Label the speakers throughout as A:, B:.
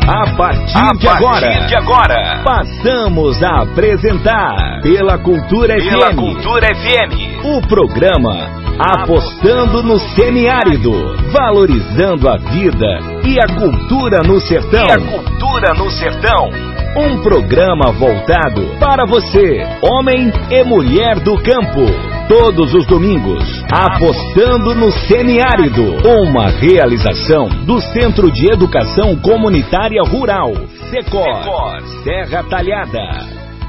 A: A partir de agora, passamos a apresentar pela Cultura FM, o programa Apostando no Semiárido, valorizando a vida e a cultura no sertão. Um programa voltado para você, homem e mulher do campo. Todos os domingos, Apostando no Semiárido, uma realização do Centro de Educação Comunitária Rural, Secor, Serra Talhada.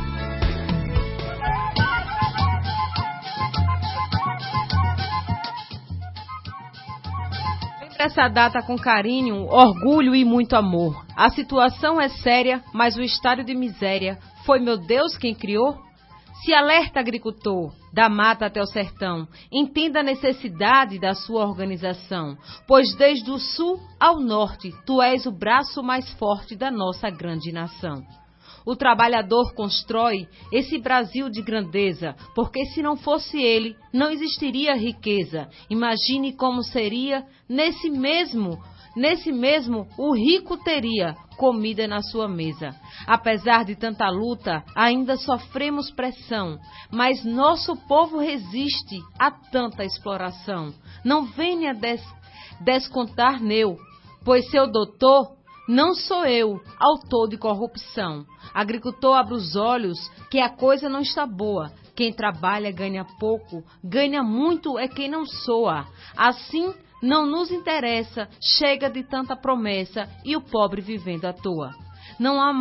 B: Essa data com carinho, orgulho e muito amor. A situação é séria, mas o estado de miséria foi meu Deus quem criou? Se alerta, agricultor, da mata até o sertão, entenda a necessidade da sua organização, pois desde o sul ao norte, tu és o braço mais forte da nossa grande nação. O trabalhador constrói esse Brasil de grandeza, porque se não fosse ele, não existiria riqueza. Imagine como seria, nesse mesmo, o rico teria comida na sua mesa. Apesar de tanta luta, ainda sofremos pressão, mas nosso povo resiste a tanta exploração. Não venha descontar neu, pois seu doutor não sou eu, autor de corrupção. Agricultor, abre os olhos, que a coisa não está boa. Quem trabalha ganha pouco, ganha muito é quem não soa. Assim não nos interessa, chega de tanta promessa e o pobre vivendo à toa. Não há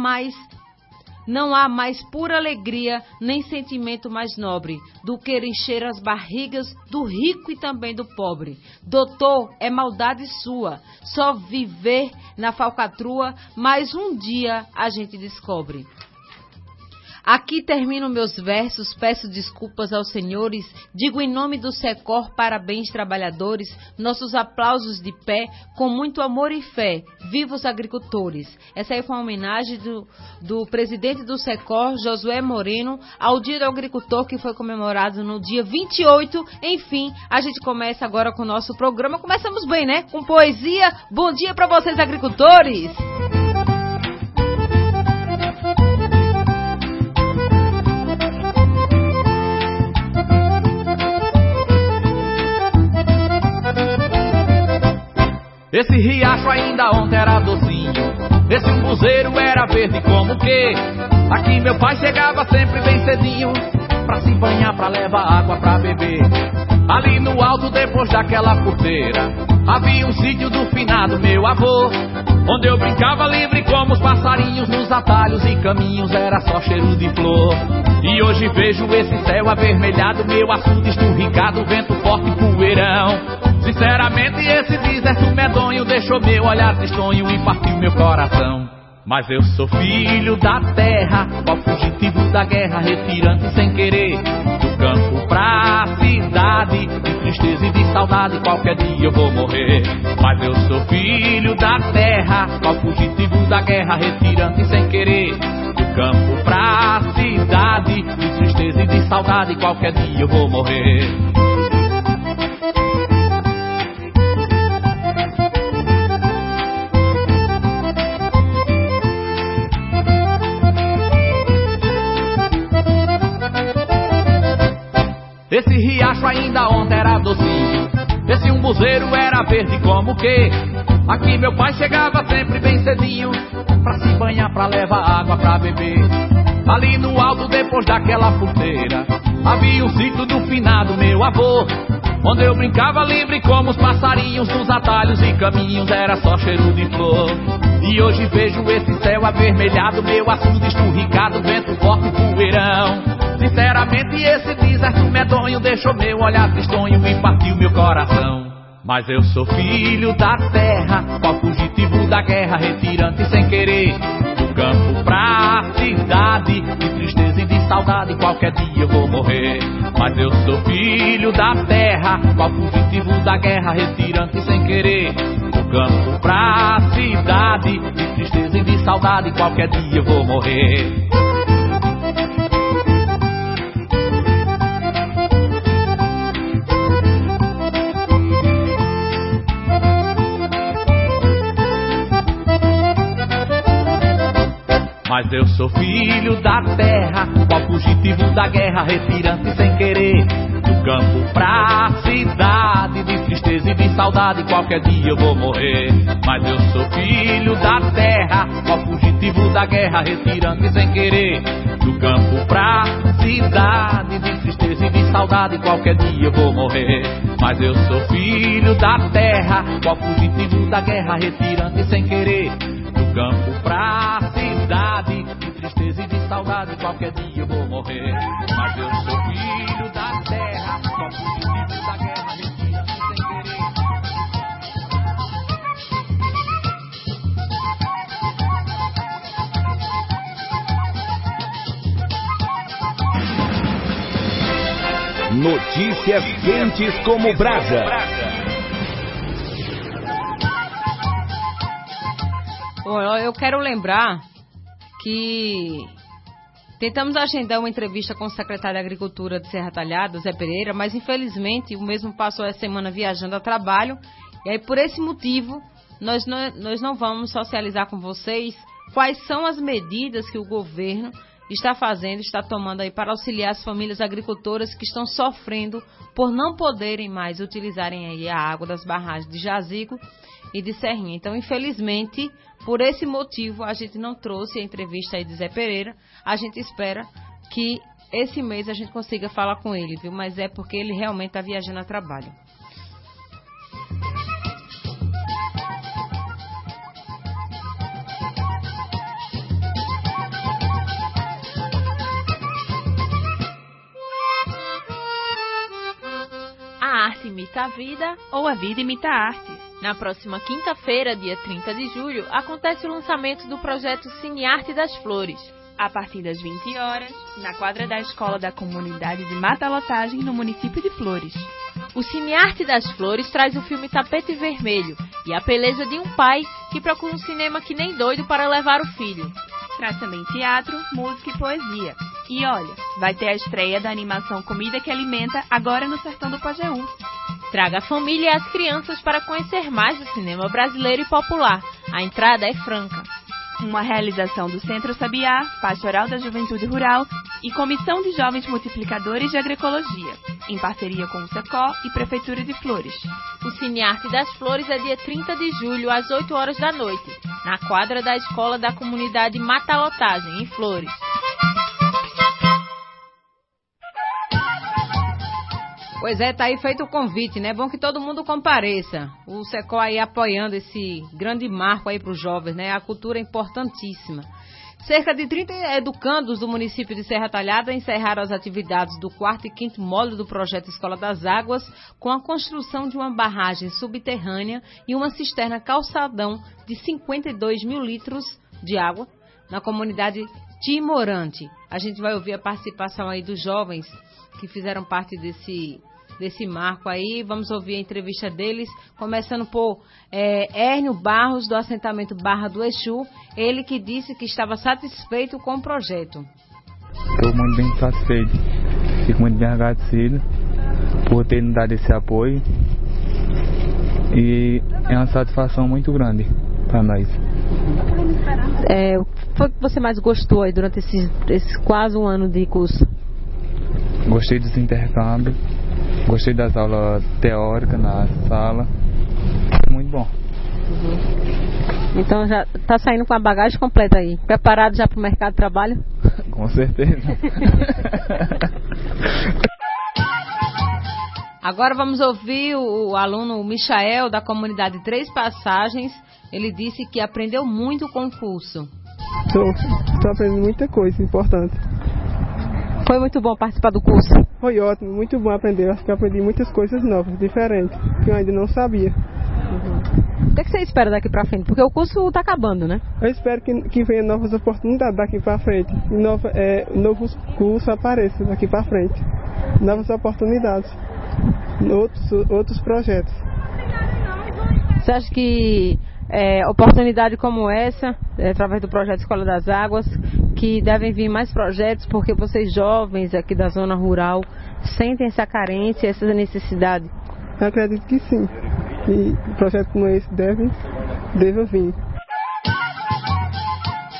B: mais pura alegria, nem sentimento mais nobre do que encher as barrigas do rico e também do pobre. Doutor, é maldade sua, só viver na falcatrua, mas um dia a gente descobre. Aqui termino meus versos, peço desculpas aos senhores, digo em nome do Secor, parabéns trabalhadores, nossos aplausos de pé, com muito amor e fé, vivos agricultores. Essa aí foi uma homenagem do presidente do Secor, Josué Moreno, ao Dia do Agricultor, que foi comemorado no dia 28. Enfim, a gente começa agora com o nosso programa, começamos bem, né? Com poesia. Bom dia para vocês, agricultores!
C: Esse riacho ainda ontem era docinho, esse umbuzeiro era verde como que. Aqui meu pai chegava sempre bem cedinho, pra se banhar, pra levar água pra beber. Ali no alto, depois daquela porteira, havia um sítio do finado meu avô, onde eu brincava livre como os passarinhos, nos atalhos e caminhos era só cheiro de flor. E hoje vejo esse céu avermelhado, meu açude esturricado, vento forte e poeirão. Sinceramente esse deserto medonho deixou meu olhar tristonho e partiu meu coração. Mas eu sou filho da terra, qual fugitivo da guerra, retirante sem querer, do campo pra cidade, de tristeza e de saudade, qualquer dia eu vou morrer. Mas eu sou filho da terra, qual fugitivo da guerra, retirante sem querer, do campo pra cidade, de tristeza e de saudade, qualquer dia eu vou morrer. Esse riacho ainda ontem era docinho, esse umbuzeiro era verde como que. Aqui meu pai chegava sempre bem cedinho, pra se banhar, pra levar água pra beber. Ali no alto, depois daquela porteira, havia o sítio do finado meu avô, onde eu brincava livre como os passarinhos, nos atalhos e caminhos era só cheiro de flor. E hoje vejo esse céu avermelhado, meu açude esturricado, vento forte e poeirão. Sinceramente esse deserto medonho deixou meu olhar tristonho e partiu meu coração. Mas eu sou filho da terra, qual fugitivo da guerra, retirante sem querer, do campo pra cidade, de tristeza e de saudade, qualquer dia eu vou morrer. Mas eu sou filho da terra, qual fugitivo da guerra, retirante sem querer, do campo pra cidade, de tristeza e de saudade, qualquer dia eu vou morrer. Mas eu sou filho da terra, qual fugitivo da guerra, retirante sem querer, do campo pra cidade, de tristeza e de saudade, qualquer dia eu vou morrer. Mas eu sou filho da terra, qual fugitivo da guerra, retirante sem querer, do campo pra cidade, de tristeza e de saudade, qualquer dia eu vou morrer. Mas eu sou filho da terra, qual fugitivo da guerra, retirante sem querer, do campo pra cidade, de tristeza e de saudade, qualquer dia eu vou morrer. Mas eu sou filho da terra, qual fugitivo da guerra, retirante sem querer.
A: Notícias quentes como brasa.
B: Eu quero lembrar que tentamos agendar uma entrevista com o secretário de Agricultura de Serra Talhada, Zé Pereira, mas infelizmente o mesmo passou a semana viajando a trabalho. E aí, por esse motivo, nós não vamos socializar com vocês quais são as medidas que o governo está tomando aí para auxiliar as famílias agricultoras que estão sofrendo por não poderem mais utilizarem aí a água das barragens de Jazigo e de Serrinha. Então, infelizmente, por esse motivo, a gente não trouxe a entrevista aí de Zé Pereira. A gente espera que esse mês a gente consiga falar com ele, viu? Mas é porque ele realmente está viajando a trabalho.
D: A arte imita a vida ou a vida imita a arte. Na próxima quinta-feira, dia 30 de julho, acontece o lançamento do projeto Cinearte das Flores. A partir das 20 horas, na quadra da Escola da Comunidade de Matalotagem, no município de Flores. O Cinearte das Flores traz o filme Tapete Vermelho e a beleza de um pai que procura um cinema que nem doido para levar o filho. Traz também teatro, música e poesia. E olha, vai ter a estreia da animação Comida que Alimenta agora no Sertão do Pajeú. Traga a família e as crianças para conhecer mais do cinema brasileiro e popular. A entrada é franca. Uma realização do Centro Sabiá, Pastoral da Juventude Rural e Comissão de Jovens Multiplicadores de Agroecologia, em parceria com o SECO e Prefeitura de Flores. O Cinearte das Flores é dia 30 de julho, às 8 horas da noite, na quadra da Escola da Comunidade Matalotagem, em Flores.
B: Pois é, tá aí feito o convite, né? Bom que todo mundo compareça. O SECO aí apoiando esse grande marco aí para os jovens, né? A cultura é importantíssima. Cerca de 30 educandos do município de Serra Talhada encerraram as atividades do 4º e 5º módulo do projeto Escola das Águas com a construção de uma barragem subterrânea e uma cisterna calçadão de 52 mil litros de água na comunidade Timorante. A gente vai ouvir a participação aí dos jovens que fizeram parte desse marco aí. Vamos ouvir a entrevista deles, começando por Hérnio Barros, do assentamento Barra do Exu, ele que disse que estava satisfeito com o projeto.
E: Estou muito bem satisfeito, fico muito bem agradecido por ter nos dado esse apoio e é uma satisfação muito grande para nós.
B: O que foi que você mais gostou aí durante esse quase um ano de curso?
E: Gostei dos intercâmbios, gostei das aulas teóricas na sala, muito bom.
B: Então já está saindo com a bagagem completa aí, preparado já para o mercado de trabalho?
E: Com certeza.
B: Agora vamos ouvir o aluno Michael, da comunidade Três Passagens. Ele disse que aprendeu muito com o curso.
F: Estou aprendendo muita coisa importante.
B: Foi muito bom participar do curso?
F: Foi ótimo, muito bom aprender. Acho que eu aprendi muitas coisas novas, diferentes, que eu ainda não sabia.
B: O que você espera daqui para frente? Porque o curso está acabando, né?
F: Eu espero que venha novas oportunidades daqui para frente. E novos cursos apareçam daqui para frente. Novas oportunidades. Outros projetos.
B: Você acha que oportunidade como essa, através do projeto Escola das Águas, que devem vir mais projetos, porque vocês jovens aqui da zona rural sentem essa carência, essa necessidade?
F: Eu acredito que sim. E projetos como esse devem vir.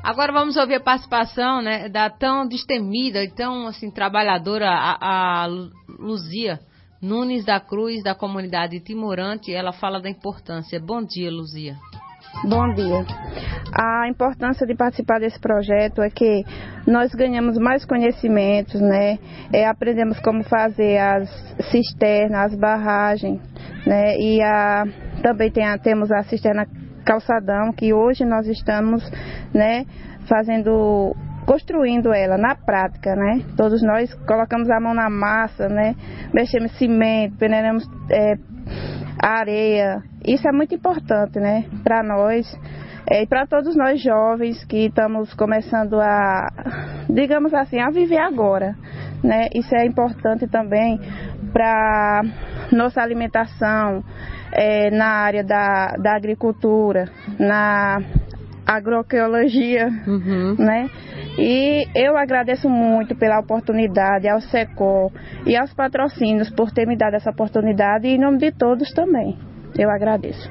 B: Agora vamos ouvir a participação, né, da tão destemida e tão assim, trabalhadora, a Luzia Nunes da Cruz, da comunidade Timorante. Ela fala da importância. Bom dia, Luzia.
G: Bom dia. A importância de participar desse projeto é que nós ganhamos mais conhecimentos, né? Aprendemos como fazer as cisternas, as barragens, né? E também temos a cisterna Calçadão, que hoje nós estamos, né, construindo ela na prática, né? Todos nós colocamos a mão na massa, né? Mexemos cimento, peneiramos areia. Isso é muito importante, né? Para nós e para todos nós jovens que estamos começando digamos assim, a viver agora, né? Isso é importante também para nossa alimentação, na área da agricultura, na agroecologia, né? E eu agradeço muito pela oportunidade ao SECOR e aos patrocínios por ter me dado essa oportunidade, e em nome de todos também, eu agradeço.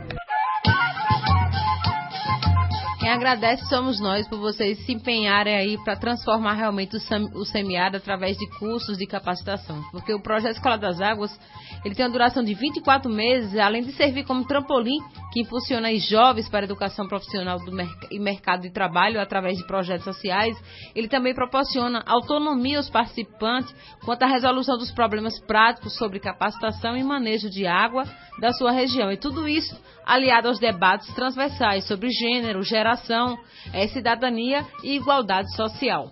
B: Quem agradece somos nós por vocês se empenharem aí para transformar realmente o semiárido através de cursos de capacitação. Porque o projeto Escola das Águas, ele tem uma duração de 24 meses, além de servir como trampolim que impulsiona os jovens para a educação profissional e mercado de trabalho através de projetos sociais. Ele também proporciona autonomia aos participantes quanto à resolução dos problemas práticos sobre capacitação e manejo de água da sua região. E tudo isso aliado aos debates transversais sobre gênero, geração, cidadania e igualdade social.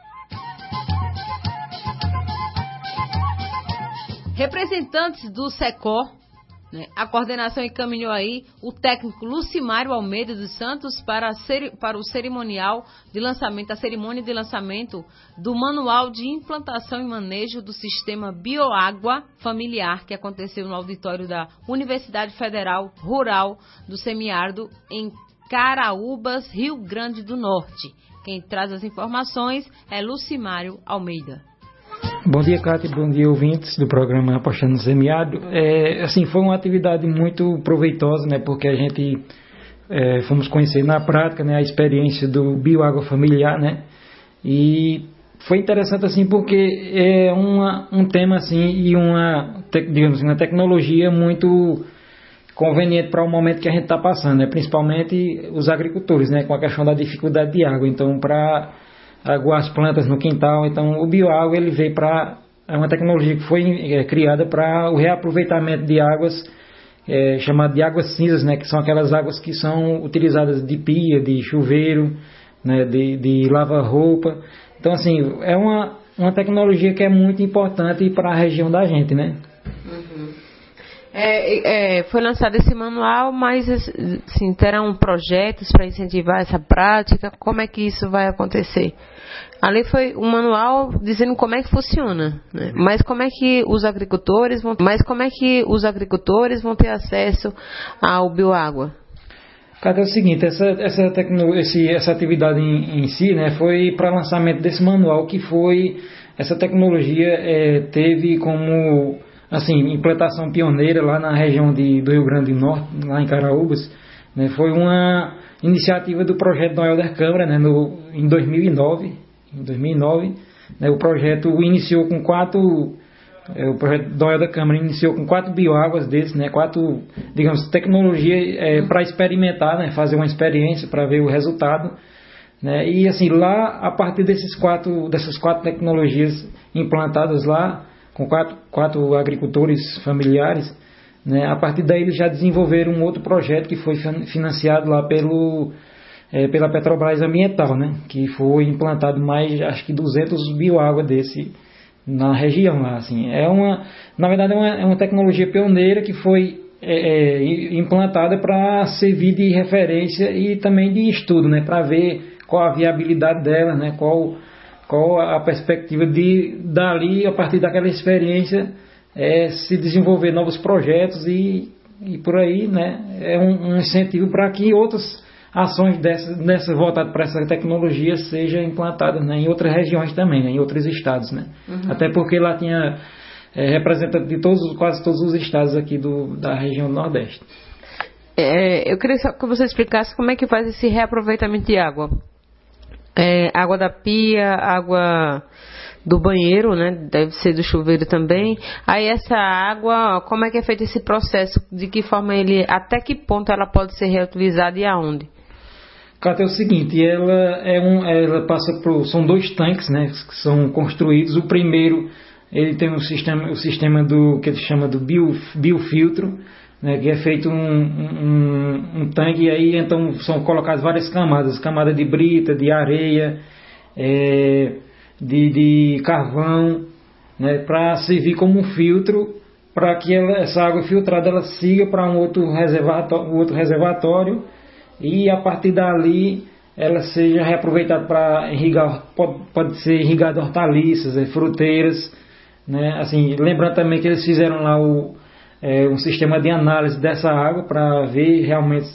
B: Representantes do SECOR, né, a coordenação encaminhou aí o técnico Lucimário Almeida dos Santos para o cerimonial de lançamento, a cerimônia de lançamento do Manual de Implantação e Manejo do Sistema Bioágua Familiar, que aconteceu no auditório da Universidade Federal Rural do Semiárido, em Caraúbas, Rio Grande do Norte. Quem traz as informações é Lucimário Almeida.
H: Bom dia, Cátia, bom dia, ouvintes do programa Apostando no Semiárido. Foi uma atividade muito proveitosa, né, porque a gente fomos conhecer na prática, né, a experiência do bioágua familiar, né, e foi interessante assim porque é um tema assim e uma tecnologia muito conveniente para o momento que a gente está passando, né, principalmente os agricultores, né, com a questão da dificuldade de água. Então, para aguar as plantas no quintal, então o bioágua ele veio é uma tecnologia que foi criada para o reaproveitamento de águas, chamada de águas cinzas, né, que são aquelas águas que são utilizadas de pia, de chuveiro, né, de lava-roupa. Então, assim, é uma tecnologia que é muito importante para a região da gente, né?
I: Foi lançado esse manual, mas assim, terão projetos para incentivar essa prática? Como é que isso vai acontecer? Ali foi um manual dizendo como é que funciona, né? Mas como é que os agricultores vão ter acesso ao bioágua?
H: Cara, é o seguinte, essa atividade em si, né, foi para lançamento desse manual, que foi essa tecnologia teve como assim, implantação pioneira lá na região do Rio Grande do Norte, lá em Caraúbas, né? Foi uma iniciativa do projeto Noel da Câmara, né? Em 2009, né? O projeto iniciou com o projeto Noel da Câmara iniciou com 4 bioáguas desses, né? 4, digamos, tecnologia para experimentar, né? Fazer uma experiência para ver o resultado, né? E assim, lá, a partir dessas quatro tecnologias implantadas lá, com quatro agricultores familiares, né? A partir daí eles já desenvolveram um outro projeto que foi financiado lá pela Petrobras Ambiental, né? Que foi implantado mais, acho que 200 bioágua desse na região lá, assim. Na verdade é uma tecnologia pioneira que foi implantada para servir de referência e também de estudo, né? Para ver qual a viabilidade dela, né? Qual a perspectiva dali, a partir daquela experiência, se desenvolver novos projetos e por aí, né? É um incentivo para que outras ações dessas voltadas para essa tecnologia sejam implantadas, né, em outras regiões também, né, em outros estados, né? Até porque lá tinha representantes de quase todos os estados aqui da região do Nordeste.
I: Eu queria só que você explicasse como é que faz esse reaproveitamento de água. água da pia, água do banheiro, né? Deve ser do chuveiro também. Aí essa água, como é que é feito esse processo? De que forma até que ponto ela pode ser reutilizada e aonde?
H: Cátia, é o seguinte, ela passa são 2 tanques, né? Que são construídos. O primeiro, ele tem o sistema do que ele chama do biofiltro, né, que é feito um tanque, e aí então são colocadas várias camadas, camada de brita, de areia, de carvão, né, para servir como um filtro, para que essa água filtrada ela siga para um outro reservatório, e a partir dali ela seja reaproveitada para irrigar, pode ser irrigada hortaliças, fruteiras, né, assim, lembrando também que eles fizeram lá um sistema de análise dessa água para ver realmente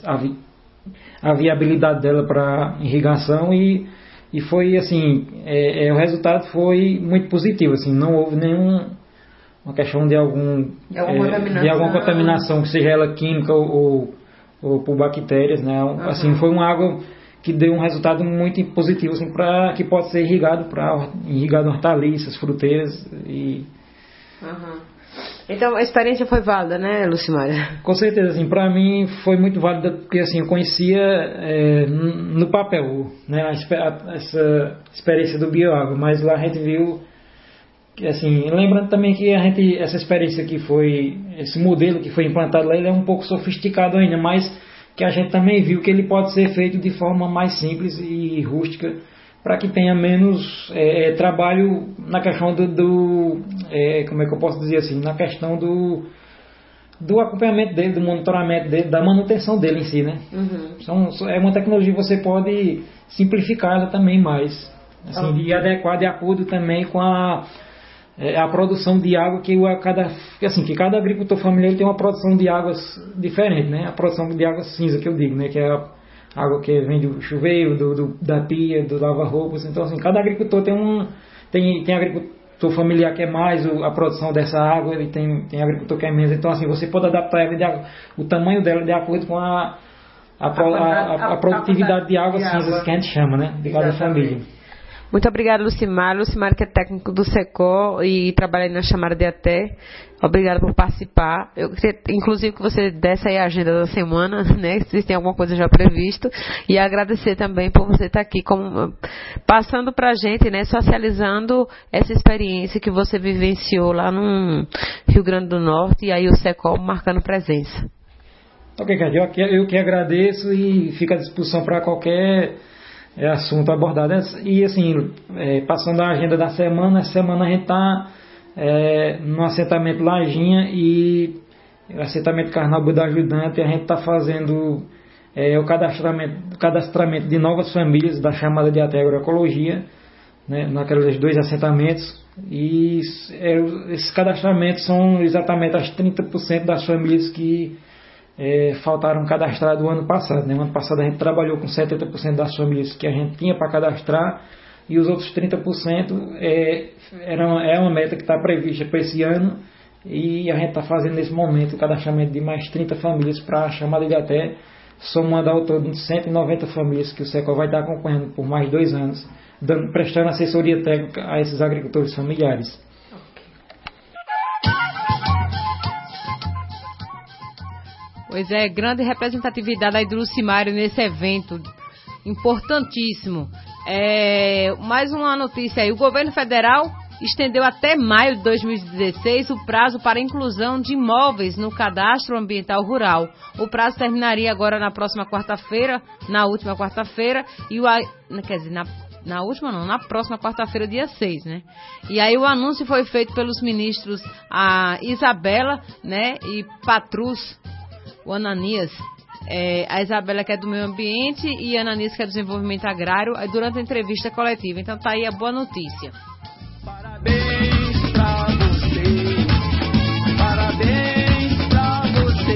H: a viabilidade dela para irrigação, e foi assim, o resultado foi muito positivo, assim, não houve nenhuma questão de alguma contaminação, seja ela química ou por bactérias, né? Assim, foi uma água que deu um resultado muito positivo, assim, para que pode ser irrigado hortaliças, fruteiras e
I: Então a experiência foi válida, né, Lucimária?
H: Com certeza, assim, para mim foi muito válida, porque assim, eu conhecia no papel, né, essa experiência do bioágua, mas lá a gente viu que, assim, lembrando também que essa experiência que foi, esse modelo que foi implantado lá, ele é um pouco sofisticado ainda, mas que a gente também viu que ele pode ser feito de forma mais simples e rústica, para que tenha menos trabalho na questão como é que eu posso dizer assim, na questão do acompanhamento dele, do monitoramento dele, da manutenção dele em si, né? É uma tecnologia que você pode simplificar ela também mais, assim, e adequar de acordo também com a produção de água que cada agricultor familiar tem uma produção de águas diferente, né? A produção de água cinza que eu digo, né? Que é a água que vem do chuveiro, da pia, do lava-roupas. Então, assim, cada agricultor tem agricultor familiar que é mais a produção dessa água, e tem agricultor que é menos. Então, assim, você pode adaptar o tamanho dela de acordo com a produtividade de água cinza, que a gente chama, né? De cada família.
I: Muito obrigada, Lucimar. Lucimar, que é técnico do SECO e trabalha aí na chamada de ATE. Obrigada por participar. Eu queria, inclusive, que você desse aí a agenda da semana, né? Se tem alguma coisa já prevista. E agradecer também por você estar aqui passando pra gente, né? Socializando essa experiência que você vivenciou lá no Rio Grande do Norte, e aí o SECO marcando presença.
H: Ok, Cátia, eu que agradeço e fico à disposição para qualquer assunto abordado. E assim, passando a agenda da semana, essa semana a gente está no assentamento Lajinha e assentamento Carnaúba da Ajudante. A gente está fazendo o cadastramento de novas famílias da chamada de ATE Agroecologia, né, naqueles 2 assentamentos, e esses cadastramentos são exatamente as 30% das famílias que faltaram cadastrar do ano passado, né? No ano passado a gente trabalhou com 70% das famílias que a gente tinha para cadastrar, e os outros 30% é uma meta que está prevista para esse ano, e a gente está fazendo nesse momento o cadastramento de mais 30 famílias para a chamada de ATE, somando ao todo de 190 famílias que o SECO vai estar acompanhando por mais 2 anos, prestando assessoria técnica a esses agricultores familiares.
B: Pois é, grande representatividade aí do Lucimário nesse evento importantíssimo. Mais uma notícia aí: o governo federal estendeu até maio de 2016 o prazo para inclusão de imóveis no cadastro ambiental rural. O prazo terminaria agora na próxima quarta-feira, na última quarta-feira, na próxima quarta-feira, dia 6, né? E aí o anúncio foi feito pelos ministros Isabela, né, e Patrus, o Ananias, a Isabela, que é do meio ambiente, e a Ananias, que é do desenvolvimento agrário, durante a entrevista coletiva. Então tá aí a boa notícia.
C: Parabéns pra você, parabéns pra você.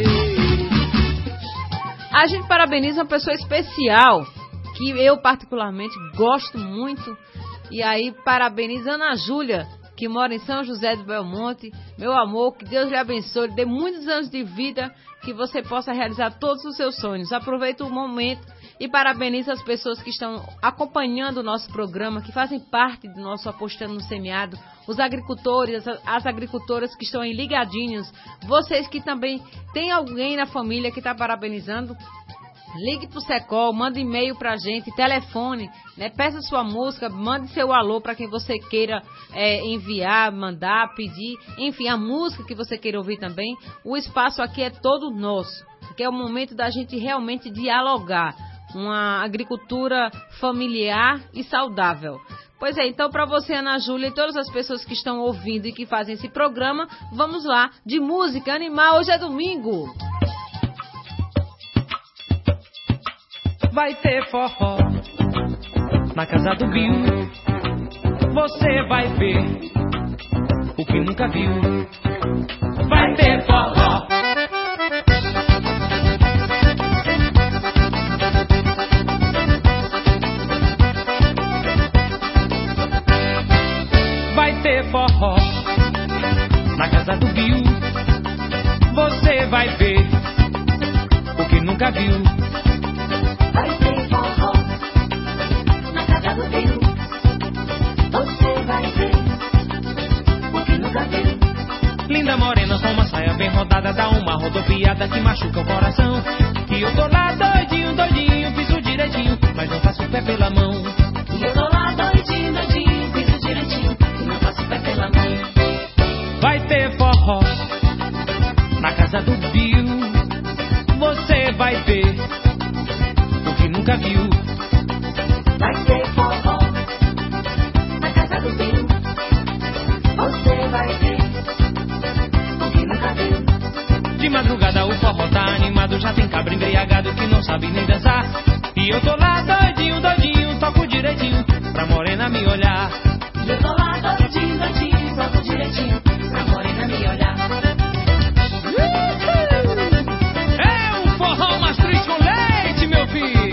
B: A gente parabeniza uma pessoa especial, que eu particularmente gosto muito, e aí parabeniza Ana Júlia, que mora em São José do Belmonte. Meu amor, que Deus lhe abençoe, lhe dê muitos anos de vida, que você possa realizar todos os seus sonhos. Aproveita o momento e parabenizo as pessoas que estão acompanhando o nosso programa, que fazem parte do nosso Apostando no Semiárido, os agricultores, as agricultoras que estão aí ligadinhos, vocês que também tem alguém na família que está parabenizando. Ligue pro Secol, manda e-mail pra gente, telefone, né? Peça sua música, mande seu alô para quem você queira enviar, mandar, pedir, enfim, a música que você queira ouvir também. O espaço aqui é todo nosso, que é o momento da gente realmente dialogar, uma agricultura familiar e saudável. Pois é, então para você, Ana Júlia, e todas as pessoas que estão ouvindo e que fazem esse programa, vamos lá, de música animal, hoje é domingo.
J: Vai ter forró na casa do Bill. Você vai ver o que nunca viu. Vai ter forró. Vai ter forró na casa do Bill. Você vai ver o que nunca viu.
K: Vai ter forró na casa do Bill. Você vai ver o que nunca viu.
J: Linda morena com uma saia bem rodada, dá uma rodopiada que machuca o coração. E eu tô lá doidinho, doidinho, fiz o direitinho, mas não faço o pé pela mão.
K: E eu tô lá doidinho, doidinho, fiz o direitinho, e não faço o pé pela mão.
J: Vai ter forró na casa do Bill. Você vai ver nunca viu.
K: Vai ter forró na casa do Bill. Você vai ver o que nunca viu.
J: De madrugada o forró tá animado, já tem cabra embriagado que não sabe nem dançar. E eu tô lá doidinho, doidinho, toco direitinho pra morena me olhar.
K: E eu tô lá doidinho, doidinho, toco direitinho pra morena me olhar.
J: É um forró mastruz com leite, meu filho.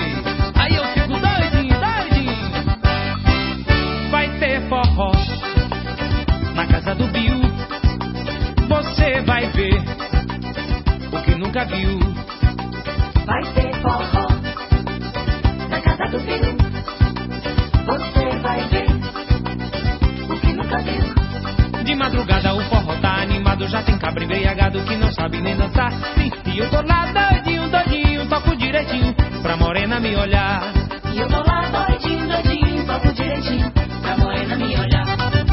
J: Forró na casa do Bill. Você vai ver o que nunca viu.
K: Vai ter forró na casa do Bill. Você vai ver o que nunca viu.
J: De madrugada o forró tá animado, já tem cabra embriagado que não sabe nem dançar. Sim, e eu tô lá doidinho, doidinho, toco direitinho pra morena me olhar.
K: E eu tô lá doidinho, doidinho, toco direitinho pra morena me olhar.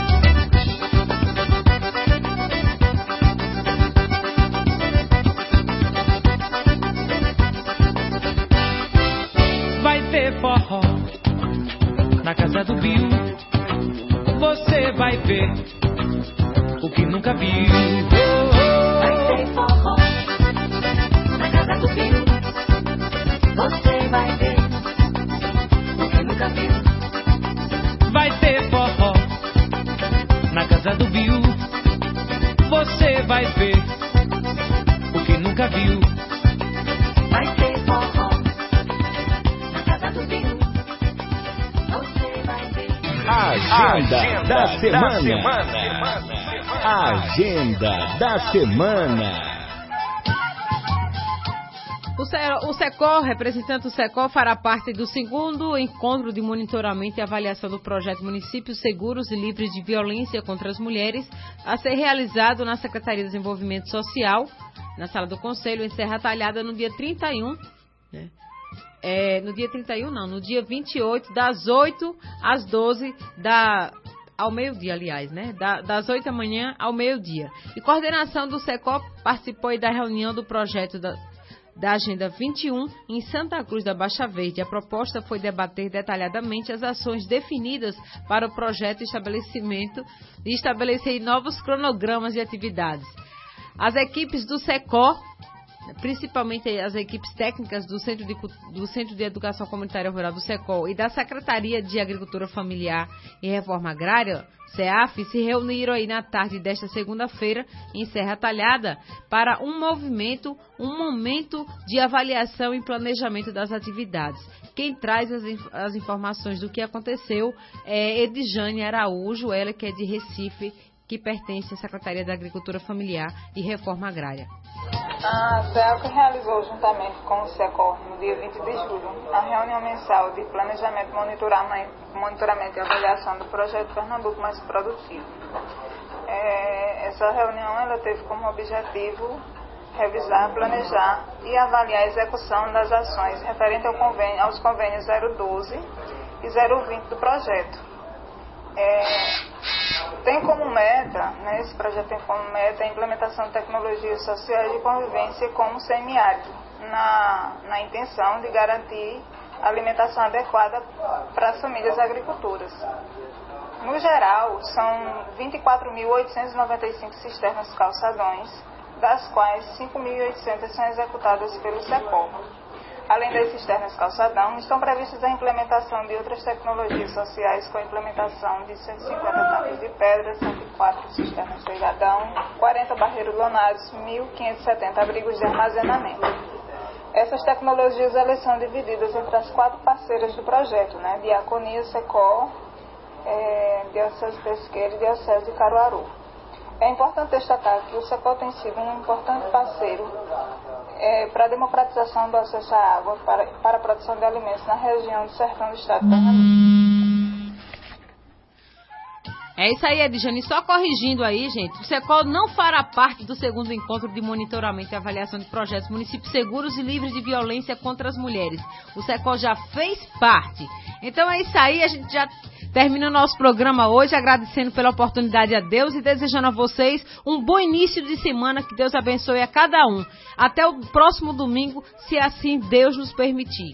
J: Vai ter forró na casa do Bill. Você vai ver o que nunca viu.
K: Vai ter forró na casa do Bill. Você vai ver o que nunca viu.
J: Vai ter forró na casa do Bill. Você vai ver o que nunca viu.
K: Vai ter forró na casa do Bill. Você vai ver.
A: Agenda da semana. Agenda da semana.
B: O Secol, representante do Secol, fará parte do segundo encontro de monitoramento e avaliação do projeto Municípios Seguros e Livres de Violência contra as Mulheres, a ser realizado na Secretaria de Desenvolvimento Social, na Sala do Conselho, em Serra Talhada, no dia 31, né? No dia 28, das 8 às 12 ao meio-dia, aliás, né? Das 8 da manhã ao meio-dia. E coordenação do Secol participou da reunião do projeto da Agenda 21 em Santa Cruz da Baixa Verde. A proposta foi debater detalhadamente as ações definidas para o projeto e estabelecer novos cronogramas de atividades. As equipes do Secol, principalmente as equipes técnicas do Centro de Educação Comunitária Rural do SECOL e da Secretaria de Agricultura Familiar e Reforma Agrária, CEAF, se reuniram aí na tarde desta segunda-feira em Serra Talhada para um momento de avaliação e planejamento das atividades. Quem traz as informações do que aconteceu é Edjane Araújo, ela que é de Recife, que pertence à Secretaria da Agricultura Familiar e Reforma Agrária.
L: A CEAC realizou, juntamente com o SECOL, no dia 20 de julho, a reunião mensal de planejamento, monitoramento e avaliação do projeto Pernambuco Mais Produtivo. Essa reunião ela teve como objetivo revisar, planejar e avaliar a execução das ações referentes aos convênios 012 e 020 do projeto. Tem como meta, né, esse projeto tem como meta a implementação de tecnologias sociais de convivência como semiárido, na intenção de garantir alimentação adequada para as famílias agricultoras. No geral, são 24.895 cisternas calçadões, das quais 5.800 são executadas pelo SECOL. Além das cisternas calçadão, estão previstas a implementação de outras tecnologias sociais com a implementação de 150 tanques de pedra, 104 cisternas pegadão, 40 barreiros lonados, 1.570 abrigos de armazenamento. Essas tecnologias elas são divididas entre as 4 parceiras do projeto, né? Diaconia, SECOL, Diocese Pesqueira e Diocese de Caruaru. É importante destacar que o SECOL tem sido um importante parceiro para a democratização do acesso à água para a produção de alimentos na região do sertão do estado de Pernambuco.
B: É isso aí, Edjane. Só corrigindo aí, gente, o SECOL não fará parte do segundo encontro de monitoramento e avaliação de projetos municípios seguros e livres de violência contra as mulheres. O SECOL já fez parte. Então é isso aí, a gente já termina o nosso programa hoje, agradecendo pela oportunidade a Deus e desejando a vocês um bom início de semana, que Deus abençoe a cada um. Até o próximo domingo, se assim Deus nos permitir.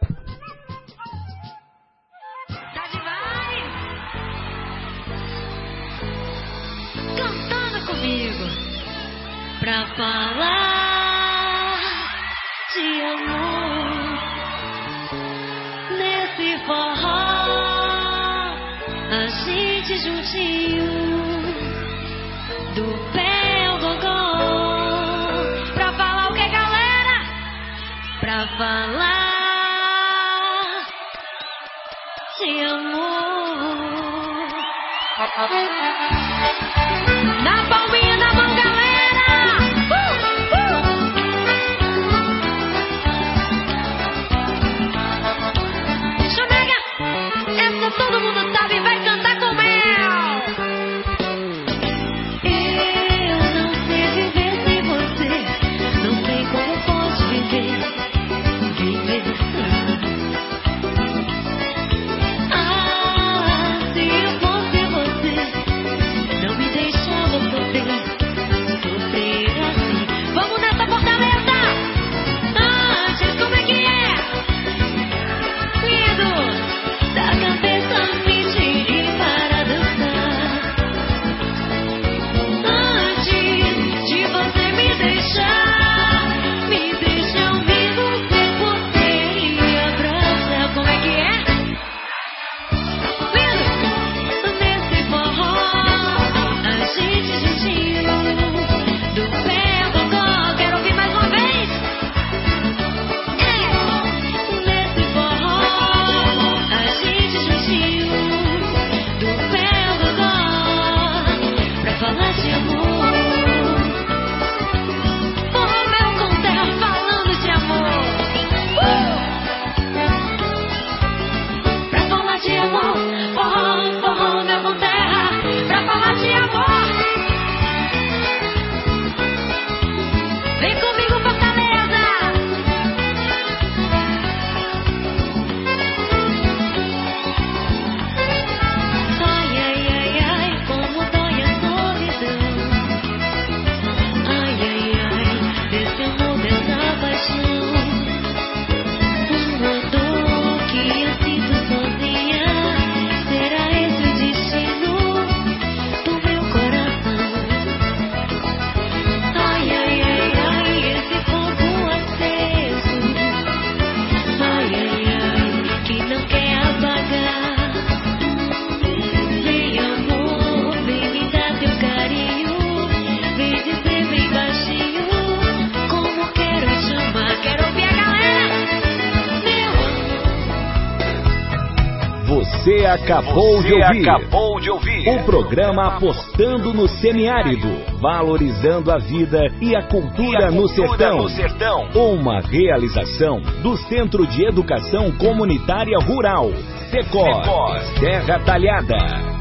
K: Cantando comigo pra falar de amor nesse forró. A gente juntinho, do pé ao gogó. Pra falar o que, galera? Pra falar de amor. Na palminha da mão, galera! Chonega! Essa todo mundo sabe, vai cantar com mel! Eu não sei viver sem você, não sei como posso viver. Ah, se eu fosse você,
A: Você acabou de ouvir o programa Apostando no Semiárido, valorizando a vida e a cultura no sertão. Uma realização do Centro de Educação Comunitária Rural, Secos, Terra Talhada.